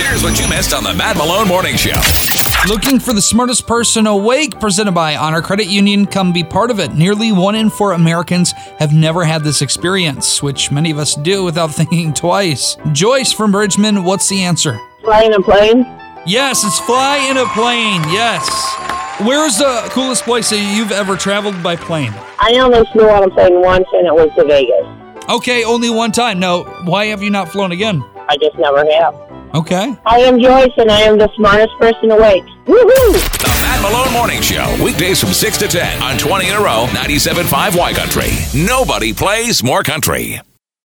Here's what you missed on the Matt Malone Morning Show. Looking for the smartest person awake, presented by Honor Credit Union. Come be part of it. Nearly 1 in 4 Americans have never had this experience, which many of us do without thinking twice. Joyce from Bridgman, what's the answer? Fly in a plane? Yes, it's fly in a plane, yes. Where's the coolest place that you've ever traveled by plane? I only flew on a plane once, and it was to Vegas. Okay, only one time. Now, why have you not flown again? I just never have. Okay. I am Joyce, and I am the smartest person awake. Woohoo! The Matt Malone Morning Show, weekdays from 6 to 10 on 20 in a row, 97.5 Y Country. Nobody plays more country.